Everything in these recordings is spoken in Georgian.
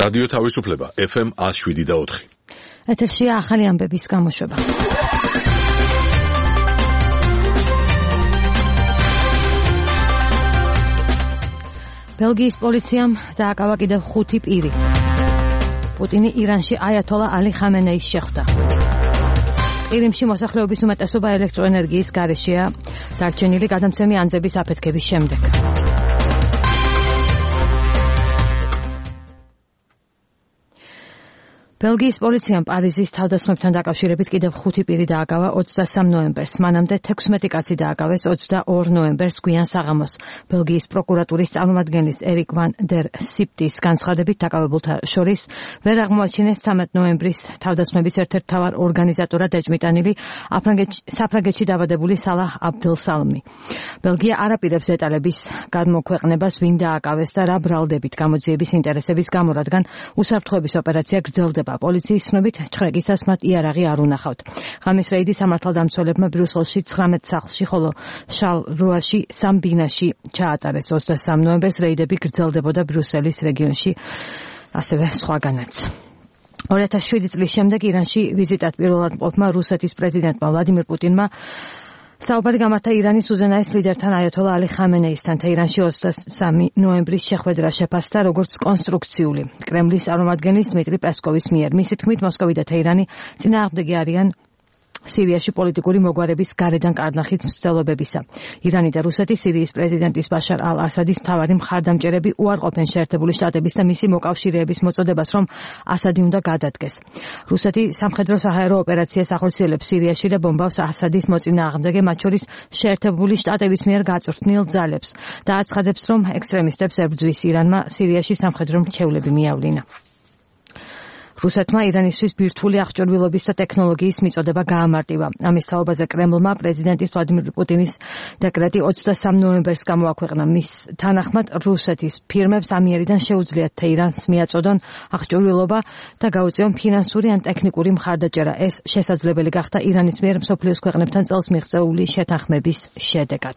რადიო თავისუფლება FM 107.4. ეთერშია ახალი ამბების გამოშვება. ბელგიის პოლიციამ დააკავა კიდევ 5 პირი. პუტინი ირანში აიათოლა ალი ხამენეის შეხვდა. ყირიმში მოსახლეობის უმეტესობა ელექტროენერგიის გარეშეა, დარჩენილი გადამცემი ანძების აფეთქების შემდეგ. ბელგიის პოლიციამ პარიზის თავდასხმებთან დაკავშირებით კიდევ 5 პირი დააკავა 23 ნოემბერს. მანამდე 16 კაცი დააკავეს 22 ნოემბერს გვიან საღამოს. ბელგიის პროკურატურის წარმომადგენლის ერიკ ვან დერ სიპტის განცხადებით დაკავებულთა შორის ვერ აღმოაჩინეს 13 ნოემბრის თავდასხმების ერთ-ერთ მთავარ ორგანიზატორად ეჭვმიტანილი საფრანგეთში დაბადებული სალაჰ აბდელსალმი. ბელგია არ აპირებს დეტალების გამოქვეყნებას, ვინ დააკავეს და რა ბრალდებით გამოძიების ინტერესების გამო, რადგან უსაფრთხოების ოპერაცია გრძელდება. პოლიციის ცნობით 9 კიცას მათ იარაღი არ უნახავთ. ღამის რეიდი სამართალდამცველებმა ბრიუსელში 19 სახლში, ხოლო შარლრუაში 3 ბინაში ჩაატარეს. 23 ნოემბერს რეიდები გრძელდებოდა ბრიუსელის რეგიონში, ასევე სხვაგანაც. 2007 წლის შემდეგ ირანში ვიზიტად პირველად მყოფმა რუსეთის პრეზიდენტმა ვლადიმირ პუტინმა საუბარი გამართა ირანის უზენაეს ლიდერთან აიათოლა ალი ხამენეისთან. თეირანში 23 ნოემბრის შეხვედრა შეფასდა როგორც კონსტრუქციული. კრემლის წარმომადგენლის დმიტრი პესკოვის მიერ. მისი თქმით, მოსკოვი და თეირანი წინააღმდეგი არიან სირიაში პოლიტიკური მოგვარების გარედან კარნახის მცდელობებისა. ირანი და რუსეთი სირიის პრეზიდენტის ბაშარ ალ-ასადის მთავარი მხარდამჭერები უარყოფენ შეერთებული შტატების და მისი მოკავშირეების მოწოდებას, რომ ასადი უნდა გადადგეს. რუსეთი სამხედრო-საჰაერო ოპერაციას ახორციელებს სირიაში და ბომბავს ასადის მოწინააღმდეგე, მათ შორის შეერთებული შტატების მიერ გაწვრთნილ ძალებს და აცხადებს, რომ ექსტრემისტებს ებრძვის. ირანმა სირიაში სამხედრო მრჩევლები მიავლინა. რუსეთმა ირანისთვის ბირთვული აღჭურვილობის და ტექნოლოგიის მიწოდება გაამარტივა. ამის თაობაზე კრემლმა პრეზიდენტის ვლადიმირ პუტინის დეკრეტი 23 ნოემბერს გამოაქვეყნა. მის თანახმად რუსეთის ფირმებს ამიერიდან შეუძლიათ თეირანს მიაწოდონ აღჭურვილობა და გაუწიონ ფინანსური ან ტექნიკური მხარდაჭერა. ეს შესაძლებელი გახდა ირანის მიერ მსოფლიოს ქვეყნებთან წელს მიღწეული შეთანხმების შედეგად.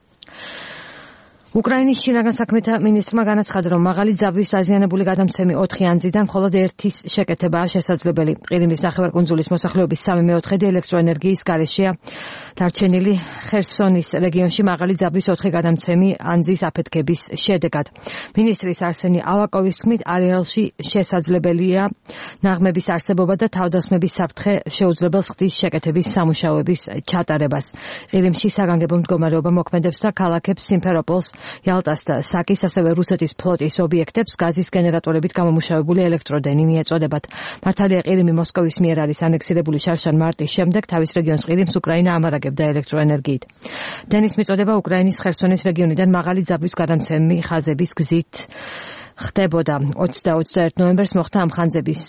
უკრაინის შინაგან საქმეთა მინისტრმა განაცხადა, რომ მაღალი ძაბვის დაზიანებული გადამცემი 4 ანძიდან მხოლოდ 1-ის შეკეთებაა შესაძლებელი. ყირიმის ნახევარკუნძულის მოსახლეობის 3/4 ელექტროენერგიის გარეშეა, დარჩენილი ხერსონის რეგიონში მაღალი ძაბვის 4 გადამცემი ანძის აფეთქების შედეგად. მინისტრის არსენი ავაკოვის თქმით, არეალში შესაძლებელია ნაღმების არსებობა და თავდასხმების საფრთხე შეუძლებელს ხდის შეკეთების სამუშაოების ჩატარებას. ყირიმში საგანგებო მდგომარეობა მოქმედებს და ქალაქებს სიმფეროპოლს, იალტას და საკის, ასევე რუსეთის ფლოტის ობიექტებს გაზის გენერატორებით გამომუშავებული ელექტროდენი მიეწოდებათ. მართალია ყირიმი მოსკოვის მიერ არის ანექსირებული შარშან მარტის შემდეგ, თავის რეგიონს ყირიმს უკრაინა ამარაგებდა ელექტროენერგიით. დენის მიწოდება უკრაინის ხერსონის რეგიონიდან მაღალი ძაბვის გადამცემი ხაზების გზით ხდებოდა. 20-21 ნოემბერს მოხდა ამ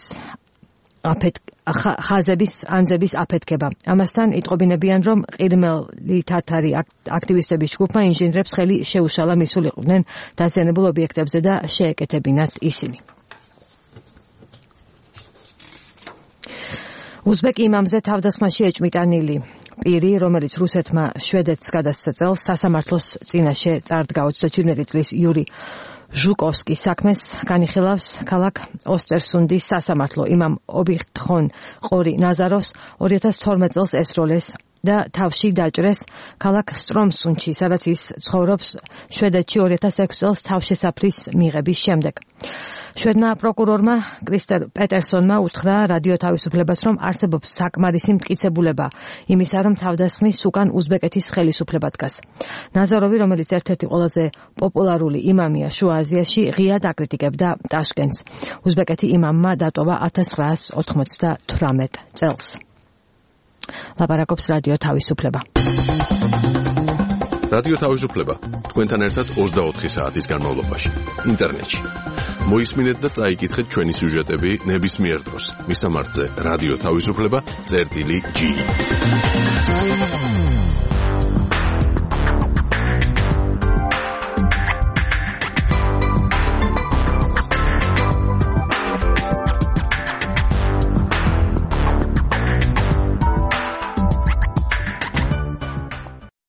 ხაზების ანძების აფეთქება. ამასთან იტყობინებიან, რომ ყირიმელი თათარი აქტივისტების ჯგუფმა ინჟინრებს ხელი შეუშალა მისულიყვნენ დაზიანებულ ობიექტებზე და შეეკეთებინათ ისინი. უზბეკ იმამზე თავდასხმაში ეჭმიტანილი პირი, რომელიც რუსეთმა შვედეთს გადასცა წელს, სასამართლოს წინაშე წარდგა. 27 წლის იური ჟუკოვსკის საქმეს განიხილავს ქალაქ ოსტერსუნდის სასამართლო. იმამ ობიხთხონ ყორი ნაზაროს 2012 წელს ესროლეს და თავში დაჭრეს ქალაქ სტრომსუნში, სადაც ის ცხოვრობს შვედეთში 2006 წელს თავშესაფრის მიღების შემდეგ. შვედმა პროკურორმა კრისტერ პეტერსონმა უთხრა რადიო თავისუფლებას, რომ არსებობს საკმარისი მტკიცებულება იმისა, რომ თავდასხმის უკან უზბეკეთის ხელისუფლება დგას. ნაზაროვი, რომელიც ერთ-ერთი ყველაზე პოპულარული იმამია შუა აზიაში, ღიად აკრიტიკებდა ტაშკენტს. უზბეკეთი იმამმა დატოვა 1998 წელს. ლაპარაკობს რადიო თავისუფლება. რადიო თავისუფლება თქვენთან ერთად 24 საათის განმავლობაში ინტერნეტში. მოისმინეთ და წაიკითხეთ ჩვენი სიუჟეტები ნებისმიერ დროს. მისამართზე რადიო თავისუფლება წერტილი G.